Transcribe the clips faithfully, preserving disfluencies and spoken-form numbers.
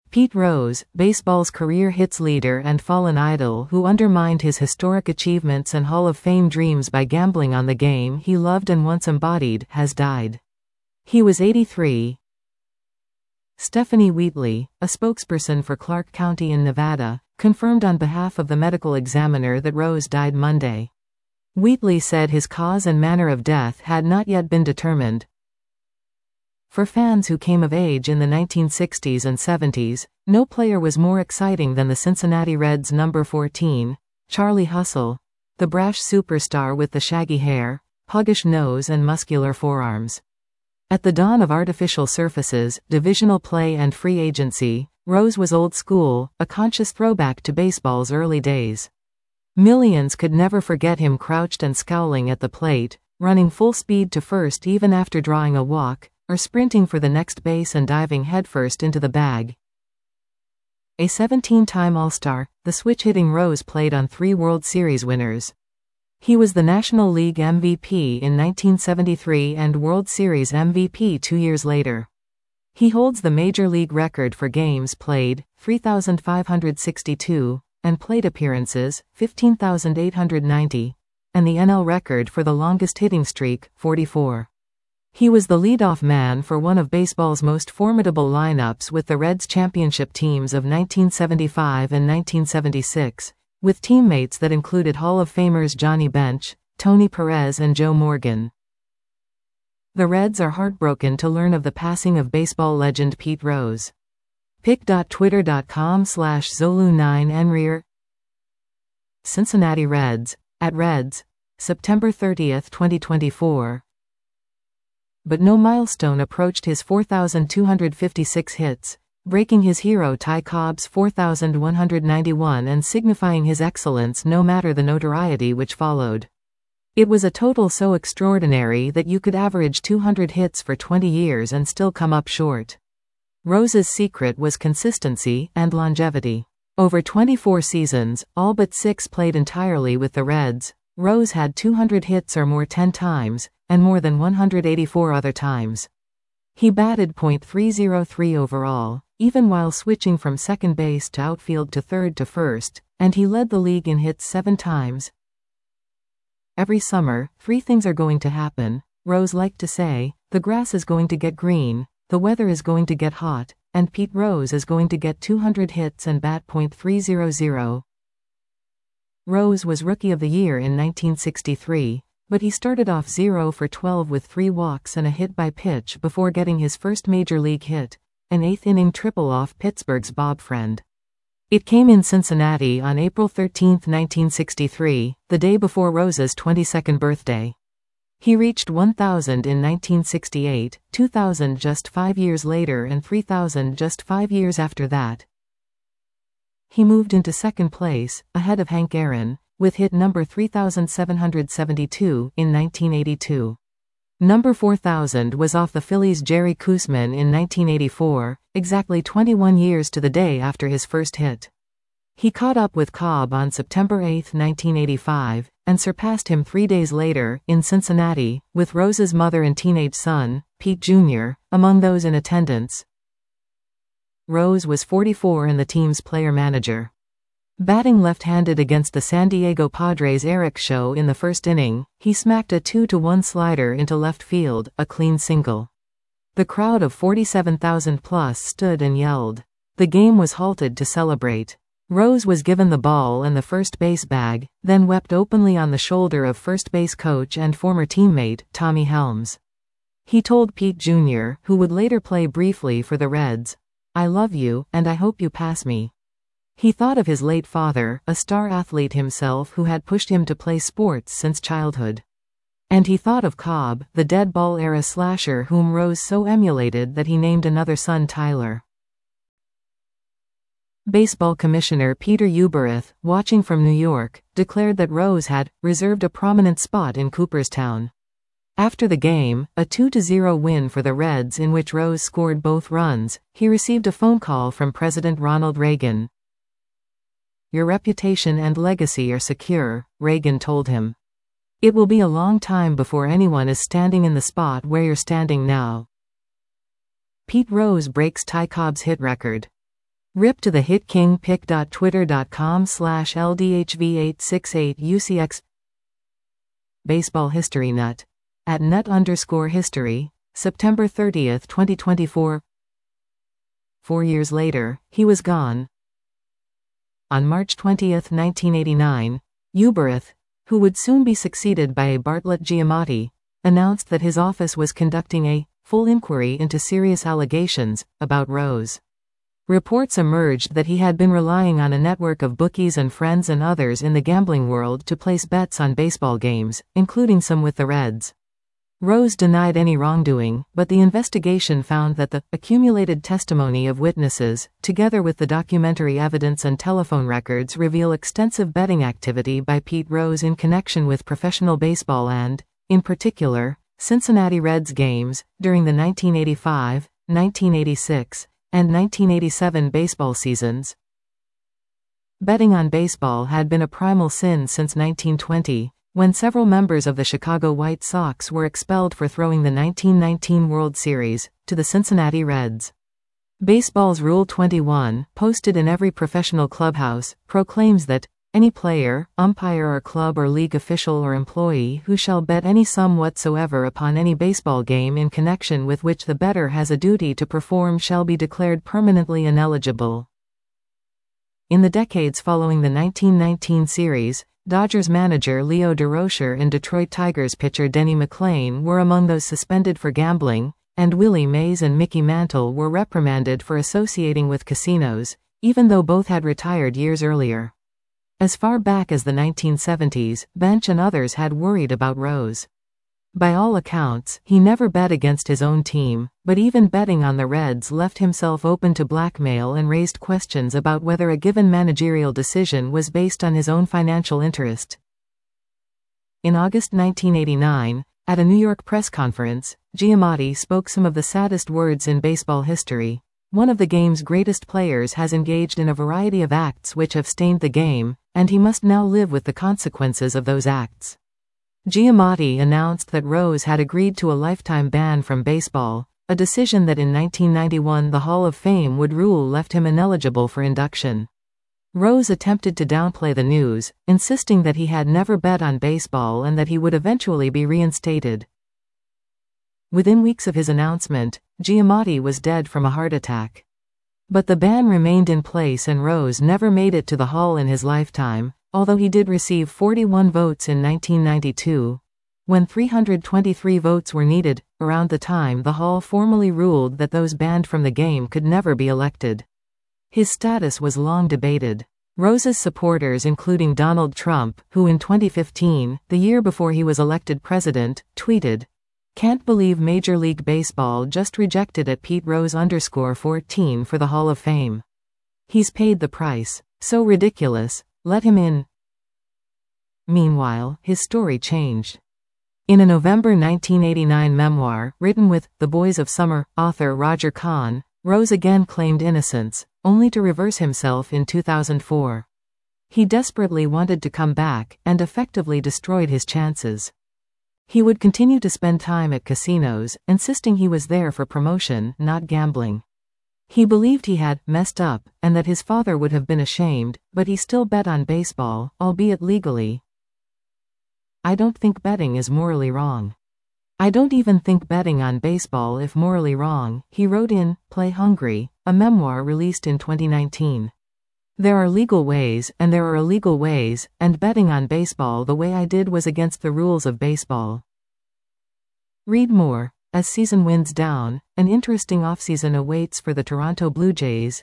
Pete Rose, baseball's career hits leader and fallen idol who undermined his historic achievements and Hall of Fame dreams by gambling on the game he loved and once embodied, has died. He was eighty-three. Stephanie Wheatley, a spokesperson for Clark County in Nevada, confirmed on behalf of the medical examiner that Rose died Monday. Wheatley said his cause and manner of death had not yet been determined. For fans who came of age in the nineteen sixties and seventies, no player was more exciting than the Cincinnati Reds' number fourteen, Charlie Hustle, the brash superstar with the shaggy hair, puggish nose and muscular forearms. At the dawn of artificial surfaces, divisional play and free agency, Rose was old school, a conscious throwback to baseball's early days. Millions could never forget him crouched and scowling at the plate, running full speed to first even after drawing a walk, or sprinting for the next base and diving headfirst into the bag. A seventeen-time All-Star, the switch-hitting Rose played on three World Series winners. He was the National League M V P in nineteen seventy-three and World Series M V P two years later. He holds the Major League record for games played, three thousand five hundred sixty-two, and plate appearances, fifteen thousand eight hundred ninety, and the N L record for the longest hitting streak, forty-four. He was the leadoff man for one of baseball's most formidable lineups with the Reds championship teams of nineteen seventy-five and nineteen seventy-six, with teammates that included Hall of Famers Johnny Bench, Tony Perez and Joe Morgan. The Reds are heartbroken to learn of the passing of baseball legend Pete Rose. pic dot twitter dot com slash Zolu nine Enrier. Cincinnati Reds, at Reds, September thirtieth twenty twenty-four. But no milestone approached his four thousand two hundred fifty-six hits, breaking his hero Ty Cobb's four thousand one hundred ninety-one and signifying his excellence no matter the notoriety which followed. It was a total so extraordinary that you could average two hundred hits for twenty years and still come up short. Rose's secret was consistency and longevity. Over twenty-four seasons, all but six played entirely with the Reds, Rose had two hundred hits or more ten times, and more than one hundred eighty-four other times. He batted point three oh three overall, even while switching from second base to outfield to third to first, and he led the league in hits seven times. Every summer, three things are going to happen, Rose liked to say: the grass is going to get green, the weather is going to get hot, and Pete Rose is going to get two hundred hits and bat point three hundred. Rose was Rookie of the Year in nineteen sixty-three, but he started off zero for twelve with three walks and a hit by pitch before getting his first major league hit, an eighth-inning triple off Pittsburgh's Bob Friend. It came in Cincinnati on April thirteenth nineteen sixty-three, the day before Rose's twenty-second birthday. He reached one thousand in nineteen sixty-eight, two thousand just five years later and three thousand just five years after that. He moved into second place, ahead of Hank Aaron, with hit number three thousand seven hundred seventy-two in nineteen eighty-two. Number four thousand was off the Phillies' Jerry Koosman in nineteen eighty-four, exactly twenty-one years to the day after his first hit. He caught up with Cobb on September eighth nineteen eighty-five, and surpassed him three days later, in Cincinnati, with Rose's mother and teenage son, Pete Junior, among those in attendance. Rose was forty-four and the team's player-manager. Batting left-handed against the San Diego Padres' Eric Show in the first inning, he smacked a two to one slider into left field, a clean single. The crowd of forty-seven thousand plus stood and yelled. The game was halted to celebrate. Rose was given the ball and the first base bag, then wept openly on the shoulder of first base coach and former teammate, Tommy Helms. He told Pete Junior, who would later play briefly for the Reds, "I love you, and I hope you pass me." He thought of his late father, a star athlete himself who had pushed him to play sports since childhood. And he thought of Cobb, the dead ball-era slasher whom Rose so emulated that he named another son Tyler. Baseball Commissioner Peter Ueberroth, watching from New York, declared that Rose had reserved a prominent spot in Cooperstown. After the game, a two to zero win for the Reds in which Rose scored both runs, he received a phone call from President Ronald Reagan. "Your reputation and legacy are secure," Reagan told him. "It will be a long time before anyone is standing in the spot where you're standing now." Pete Rose breaks Ty Cobb's hit record. Rip to the hit king pic. Twitter dot com slash L D H V eight six eight U C X Baseball History Nut. At nut underscore history, September thirtieth twenty twenty-four. Four years later, he was gone. On March twentieth nineteen eighty-nine, Ueberroth, who would soon be succeeded by a Bartlett Giamatti, announced that his office was conducting a full inquiry into serious allegations about Rose. Reports emerged that he had been relying on a network of bookies and friends and others in the gambling world to place bets on baseball games, including some with the Reds. Rose denied any wrongdoing, but the investigation found that the accumulated testimony of witnesses, together with the documentary evidence and telephone records, reveal extensive betting activity by Pete Rose in connection with professional baseball and, in particular, Cincinnati Reds games, during the nineteen eighty-five, nineteen eighty-six, and nineteen eighty-seven baseball seasons. Betting on baseball had been a primal sin since nineteen twenty, when several members of the Chicago White Sox were expelled for throwing the nineteen nineteen World Series to the Cincinnati Reds. Baseball's Rule twenty-one, posted in every professional clubhouse, proclaims that any player, umpire or club or league official or employee who shall bet any sum whatsoever upon any baseball game in connection with which the bettor has a duty to perform shall be declared permanently ineligible. In the decades following the nineteen nineteen series, Dodgers manager Leo Durocher and Detroit Tigers pitcher Denny McLain were among those suspended for gambling, and Willie Mays and Mickey Mantle were reprimanded for associating with casinos, even though both had retired years earlier. As far back as the nineteen seventies, Bench and others had worried about Rose. By all accounts, he never bet against his own team, but even betting on the Reds left himself open to blackmail and raised questions about whether a given managerial decision was based on his own financial interest. In August nineteen eighty-nine, at a New York press conference, Giamatti spoke some of the saddest words in baseball history. One of the game's greatest players has engaged in a variety of acts which have stained the game, and he must now live with the consequences of those acts. Giamatti announced that Rose had agreed to a lifetime ban from baseball, a decision that in nineteen ninety-one the Hall of Fame would rule left him ineligible for induction. Rose attempted to downplay the news, insisting that he had never bet on baseball and that he would eventually be reinstated. Within weeks of his announcement, Giamatti was dead from a heart attack. But the ban remained in place and Rose never made it to the Hall in his lifetime, although he did receive forty-one votes in nineteen ninety-two. When three hundred twenty-three votes were needed, around the time the Hall formally ruled that those banned from the game could never be elected. His status was long debated. Rose's supporters, including Donald Trump, who in twenty fifteen, the year before he was elected president, tweeted, "Can't believe Major League Baseball just rejected at Pete Rose underscore fourteen for the Hall of Fame. He's paid the price. So ridiculous. Let him in." Meanwhile, his story changed. In a November nineteen eighty-nine memoir, written with The Boys of Summer, author Roger Kahn, Rose again claimed innocence, only to reverse himself in two thousand four. He desperately wanted to come back, and effectively destroyed his chances. He would continue to spend time at casinos, insisting he was there for promotion, not gambling. He believed he had messed up, and that his father would have been ashamed, but he still bet on baseball, albeit legally. "I don't think betting is morally wrong. I don't even think betting on baseball is morally wrong," he wrote in Play Hungry, a memoir released in twenty nineteen. "There are legal ways, and there are illegal ways, and betting on baseball the way I did was against the rules of baseball." Read more. As season winds down, an interesting offseason awaits for the Toronto Blue Jays.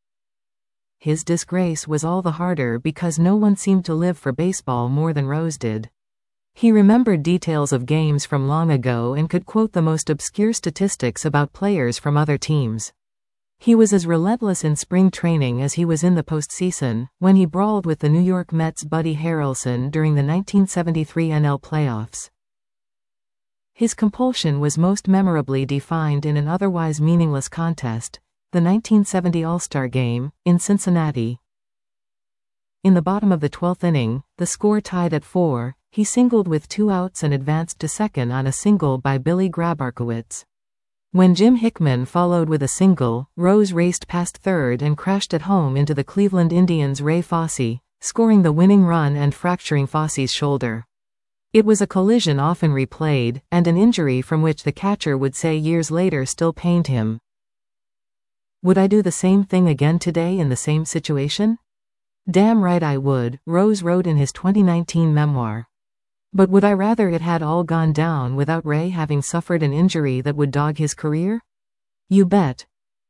His disgrace was all the harder because no one seemed to live for baseball more than Rose did. He remembered details of games from long ago and could quote the most obscure statistics about players from other teams. He was as relentless in spring training as he was in the postseason, when he brawled with the New York Mets' Buddy Harrelson during the nineteen seventy-three N L playoffs. His compulsion was most memorably defined in an otherwise meaningless contest, the nineteen seventy All-Star Game, in Cincinnati. In the bottom of the twelfth inning, the score tied at four, he singled with two outs and advanced to second on a single by Billy Grabarkowitz. When Jim Hickman followed with a single, Rose raced past third and crashed at home into the Cleveland Indians' Ray Fosse, scoring the winning run and fracturing Fosse's shoulder. It was a collision often replayed, and an injury from which the catcher would say years later still pained him. Would I do the same thing again today in the same situation? Damn right I would, Rose wrote in his twenty nineteen memoir. But would I rather it had all gone down without Ray having suffered an injury that would dog his career? You bet.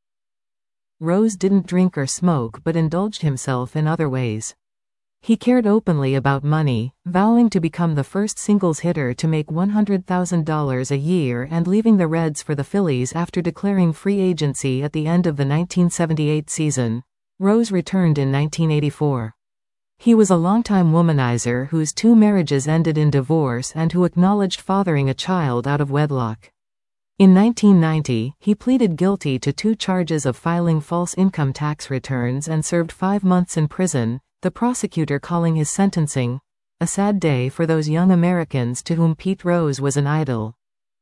Rose didn't drink or smoke but indulged himself in other ways. He cared openly about money, vowing to become the first singles hitter to make one hundred thousand dollars a year and leaving the Reds for the Phillies after declaring free agency at the end of the nineteen seventy-eight season. Rose returned in nineteen eighty-four. He was a longtime womanizer whose two marriages ended in divorce and who acknowledged fathering a child out of wedlock. In nineteen ninety, he pleaded guilty to two charges of filing false income tax returns and served five months in prison, the prosecutor calling his sentencing a sad day for those young Americans to whom Pete Rose was an idol.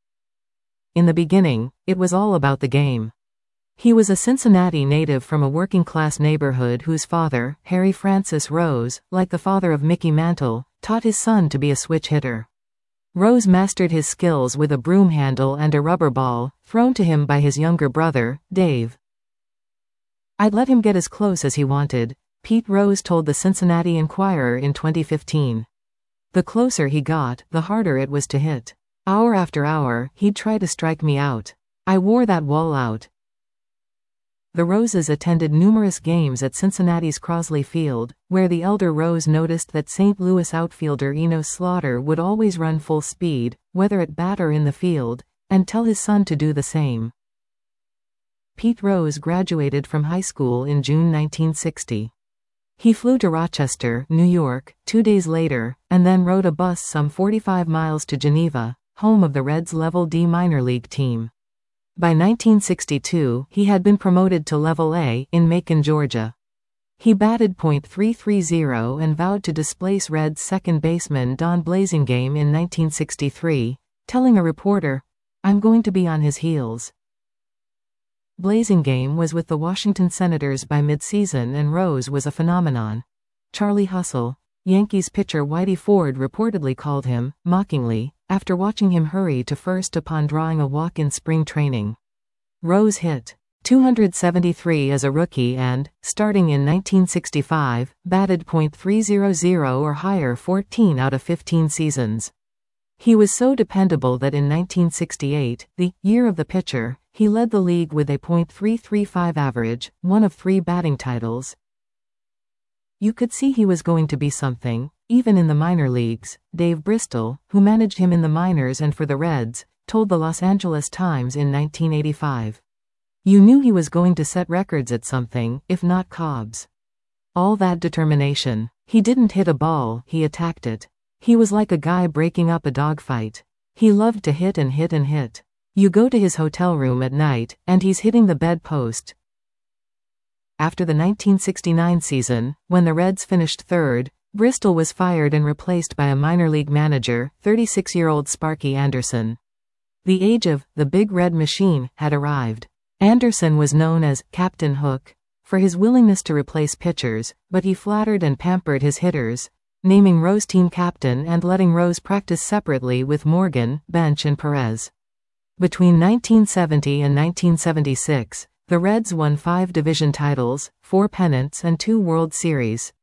In the beginning, it was all about the game. He was a Cincinnati native from a working-class neighborhood whose father, Harry Francis Rose, like the father of Mickey Mantle, taught his son to be a switch hitter. Rose mastered his skills with a broom handle and a rubber ball, thrown to him by his younger brother, Dave. "I'd let him get as close as he wanted," Pete Rose told the Cincinnati Enquirer in twenty fifteen. "The closer he got, the harder it was to hit. Hour after hour, he'd try to strike me out. I wore that wall out." The Roses attended numerous games at Cincinnati's Crosley Field, where the elder Rose noticed that Saint Louis outfielder Enos Slaughter would always run full speed, whether at bat or in the field, and tell his son to do the same. Pete Rose graduated from high school in June nineteen sixty. He flew to Rochester, New York, two days later, and then rode a bus some forty-five miles to Geneva, home of the Reds' Level D minor league team. By nineteen sixty-two, he had been promoted to Level A in Macon, Georgia. He batted point three three zero and vowed to displace Reds second baseman Don Blasingame in nineteen sixty-three, telling a reporter, "I'm going to be on his heels." Blasingame was with the Washington Senators by midseason and Rose was a phenomenon. Charlie Hustle, Yankees pitcher Whitey Ford reportedly called him, mockingly, after watching him hurry to first upon drawing a walk in spring training. Rose hit two hundred seventy-three as a rookie and, starting in nineteen sixty-five, batted point three hundred or higher fourteen out of fifteen seasons. He was so dependable that in nineteen sixty-eight, the year of the pitcher, he led the league with a point three three five average, one of three batting titles. You could see he was going to be something, even in the minor leagues. Dave Bristol, who managed him in the minors and for the Reds, told the Los Angeles Times in nineteen eighty-five. "You knew he was going to set records at something, if not Cobb's. All that determination. He didn't hit a ball, he attacked it. He was like a guy breaking up a dogfight. He loved to hit and hit and hit. You go to his hotel room at night, and he's hitting the bedpost." After the nineteen sixty-nine season, when the Reds finished third, Bristol was fired and replaced by a minor league manager, thirty-six-year-old Sparky Anderson. The age of the Big Red Machine had arrived. Anderson was known as Captain Hook for his willingness to replace pitchers, but he flattered and pampered his hitters, naming Rose team captain and letting Rose practice separately with Morgan, Bench and Perez. Between nineteen seventy and nineteen seventy-six, the Reds won five division titles, four pennants and two World Series.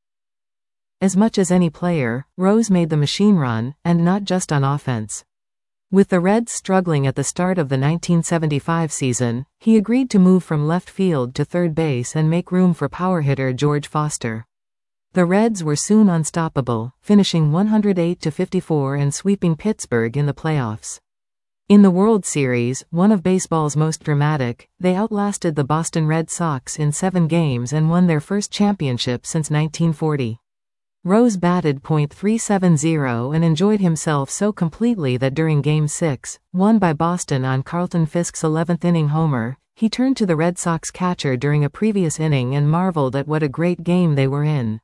As much as any player, Rose made the machine run, and not just on offense. With the Reds struggling at the start of the nineteen seventy-five season, he agreed to move from left field to third base and make room for power hitter George Foster. The Reds were soon unstoppable, finishing one hundred eight to fifty-four and sweeping Pittsburgh in the playoffs. In the World Series, one of baseball's most dramatic, they outlasted the Boston Red Sox in seven games and won their first championship since nineteen forty. Rose batted point three seven zero and enjoyed himself so completely that during Game six, won by Boston on Carlton Fisk's eleventh inning homer, he turned to the Red Sox catcher during a previous inning and marveled at what a great game they were in.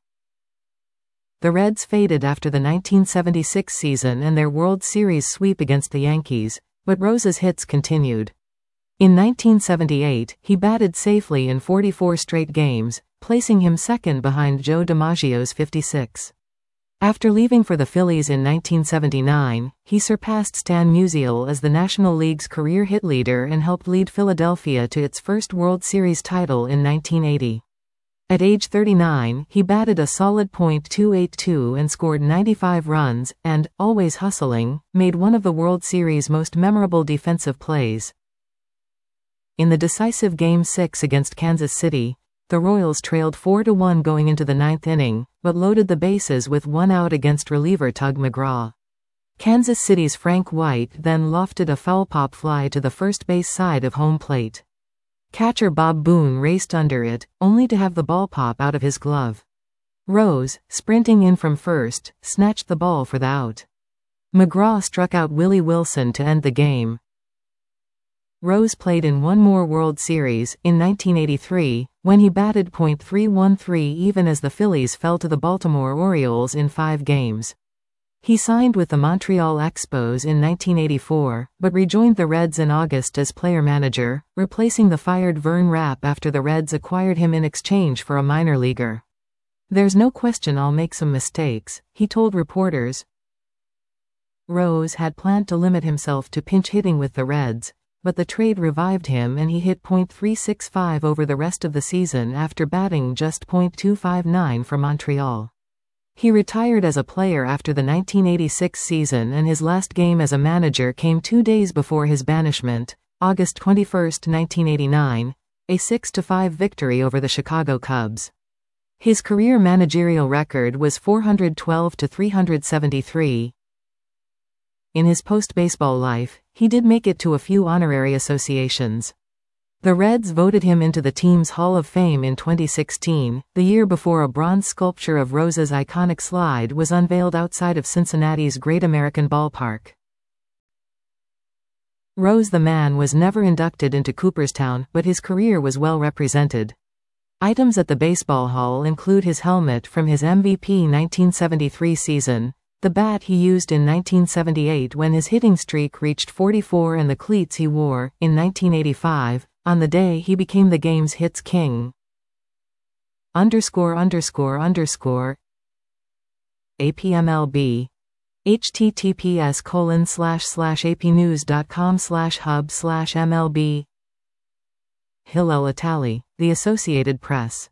The Reds faded after the nineteen seventy-six season and their World Series sweep against the Yankees, but Rose's hits continued. In nineteen seventy-eight, he batted safely in forty-four straight games, placing him second behind Joe DiMaggio's fifty-six. After leaving for the Phillies in nineteen seventy-nine, he surpassed Stan Musial as the National League's career hit leader and helped lead Philadelphia to its first World Series title in nineteen eighty. At age thirty-nine, he batted a solid point two eight two and scored ninety-five runs, and, always hustling, made one of the World Series' most memorable defensive plays. In the decisive Game six against Kansas City, the Royals trailed four to one going into the ninth inning, but loaded the bases with one out against reliever Tug McGraw. Kansas City's Frank White then lofted a foul pop fly to the first base side of home plate. Catcher Bob Boone raced under it, only to have the ball pop out of his glove. Rose, sprinting in from first, snatched the ball for the out. McGraw struck out Willie Wilson to end the game. Rose played in one more World Series, in nineteen eighty-three, when he batted point three one three even as the Phillies fell to the Baltimore Orioles in five games. He signed with the Montreal Expos in nineteen eighty-four, but rejoined the Reds in August as player-manager, replacing the fired Vern Rapp after the Reds acquired him in exchange for a minor leaguer. "There's no question I'll make some mistakes," he told reporters. Rose had planned to limit himself to pinch hitting with the Reds, but the trade revived him and he hit point three six five over the rest of the season after batting just point two five nine for Montreal. He retired as a player after the nineteen eighty-six season, and his last game as a manager came two days before his banishment, August twenty-first, nineteen eighty-nine, a six to five victory over the Chicago Cubs. His career managerial record was four hundred twelve to three hundred seventy-three. In his post-baseball life, he did make it to a few honorary associations. The Reds voted him into the team's Hall of Fame in twenty sixteen, the year before a bronze sculpture of Rose's iconic slide was unveiled outside of Cincinnati's Great American Ballpark. Rose the Man was never inducted into Cooperstown, but his career was well represented. Items at the Baseball Hall include his helmet from his M V P nineteen seventy-three season, the bat he used in nineteen seventy-eight when his hitting streak reached forty-four, and the cleats he wore, in nineteen eighty-five, on the day he became the game's hits king. Underscore underscore underscore A P M L B https colon slash slash apnews.com slash hub slash MLB Hillel Itali, The Associated Press.